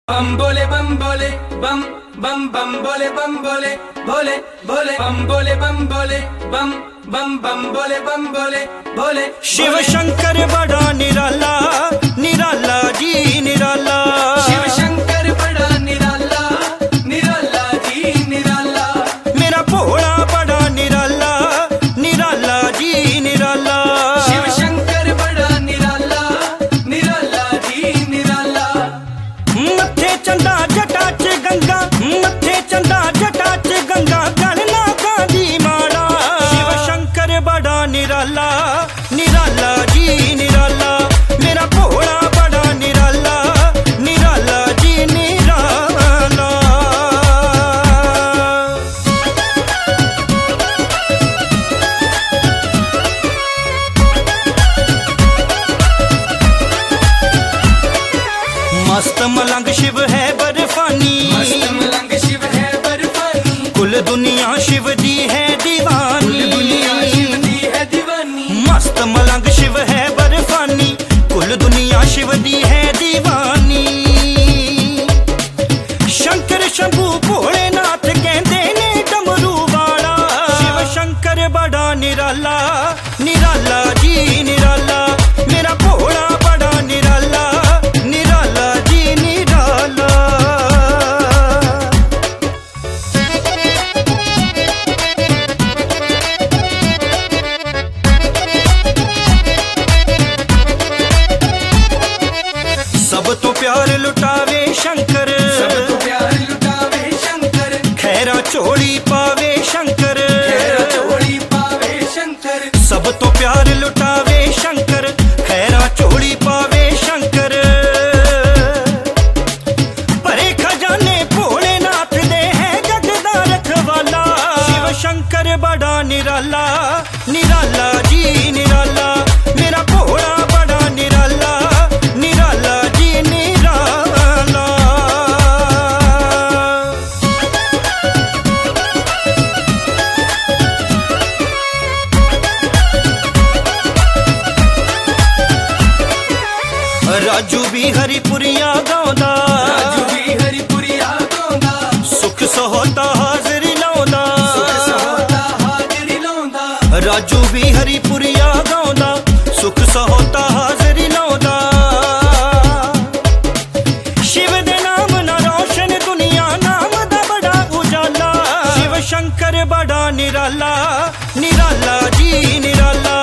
बम बोले बम बोले बम बम बम बोले भोले भोले बम बोले बम बम बोले भोले। शिव शंकर बड़ा निराला निराला जी निराला। शिव शंकर बड़ा निराला निराला जी निराला। मेरा भोला बड़ा निराला निराला जी निराला। शिव शंकर बड़ा निराला निराला जी निराला। मथे चंदा जटा च गंगा, मथे चंदा जटा च गंगा, गणना गांधी माड़ा। शिव शंकर बड़ा निराला निराला जी निराला। मेरा भोला बड़ा निराला निराला जी निराला। मस्त मलंग शिव है बर्फानी, मस्त मलंग शिव है बर्फानी। कुल दुनिया शिव दी है दीवानी, दुनिया शिव दी है दीवानी। मस्त मलंग शिव है बर्फानी, कुल दुनिया शिव दी है दीवानी। शंकर शंभू भोलेनाथ कहते ने डमरू वाला। शिव शंकर बड़ा निराला निराला जी निराला। मेरा भोला बड़ा निराला निराला जी निराला। सब तो प्यार लुटावे शंकर, सब तो प्यार लुटावे शंकर। खैरा चोड़ी पावे शंकर, खैरा चोड़ी पावे शंकर। सब तो प्यार लुटावे शंकर, खैरा चोड़ी पावे शंकर। परे खजाने भोलेनाथ दे है जगदा रखवाला। शिव शंकर बड़ा निराला निराला जी निराला। मेरा भोला बड़ा निराला निराला जी निराला। राजू भी हरिपुरिया गाँदा, राजू भी हरिपुरिया गाँदा। सुख सहोता हाजरी लाउंदा, सुख सहोता हाजरी लाउंदा। राजू भी हरिपुरिया गाँदा, सुख सहोता हाजरी लाउंदा। शिव दे नाम ना रोशन दुनिया, नाम दा बड़ा उजाला। शिव शंकर बड़ा निराला निराला जी निराला।